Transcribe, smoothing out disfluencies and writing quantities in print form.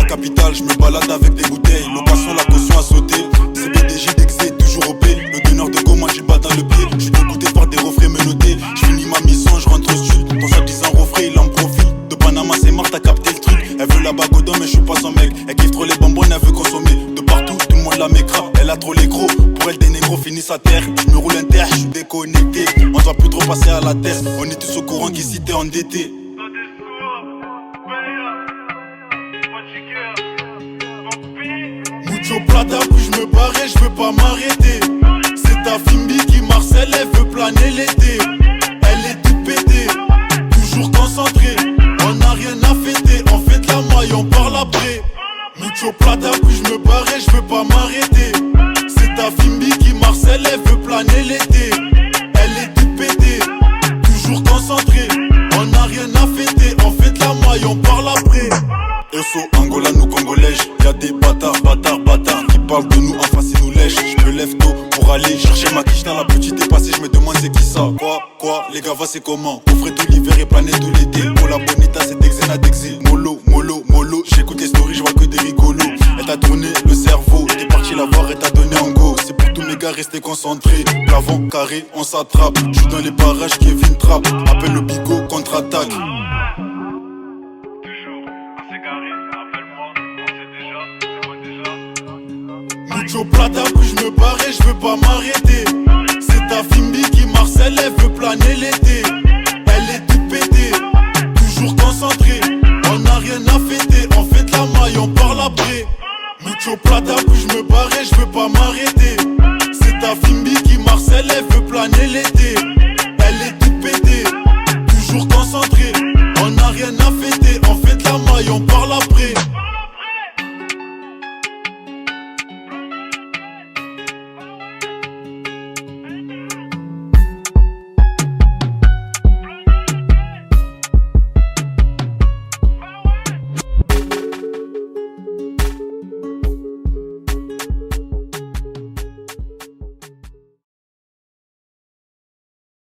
capitale, je me balade avec des bouteilles. Location, la caution à sauter. CBDG d'excès, toujours au P. Le donneur de go, moi j'ai balle dans le pied. J'suis dégoûté par des refrains menottés. J'finis ma mission, j'rentre au sud. Ton soi-disant refrain, il en profite. De Panama, c'est mort, t'as capté le truc. Elle veut la bague au dos, mais j'suis pas son mec. Elle kiffe trop les bonbonnes, elle veut consommer. De partout, tout le monde la mécra. Elle a trop les gros. Pour elle, des négros finissent à terre. J'me roule un terre, j'suis déconnecté. On doit plus trop passer à la tête. On est tous au courant qu'ici t'es endetté. Mucho plata, puis je me barrais, je veux pas m'arrêter. C'est ta Fimbi qui marcelle, elle veut planer l'été. Elle est toute pétée, toujours concentrée. On n'a rien à fêter, on fait de la maille, on parle après. Mucho plata, puis je me barrais, je veux pas m'arrêter. C'est ta Fimbi qui marcelle, elle veut planer l'été. Elle est toute pétée, toujours concentrée. On n'a rien à fêter, on fait de la maille, on parle après. Osso, Angola, nous Congolais, y'a des bâtards qui parlent de nous en face, ils nous lèchent. Je me lève tôt pour aller chercher ma quiche dans la petite est passée, je me demande c'est qui ça. Quoi, les gars, c'est comment? Au frais tout l'hiver et planer tout l'été. Pour la bonita, c'est d'exé, d'exé. Mollo, j'écoute les stories, je vois que des rigolos. Elle t'a tourné le cerveau, t'es parti la voir et t'a donné en go. C'est pour tous mes gars, restez concentrés. Plafond, carré, on s'attrape. J'suis dans les parages, Kevin Trap. Appelle le bigot, contre-attaque. Mucho plata, puis je me barrais, je veux pas m'arrêter. C'est ta Fimbi qui marcelle, elle veut planer l'été. Elle est toute pétée, toujours concentrée. On n'a rien à fêter, on fait de la maille, on parle après. Mucho plata, puis je me barrais, je veux pas m'arrêter. C'est ta Fimbi qui marcelle, elle veut planer l'été.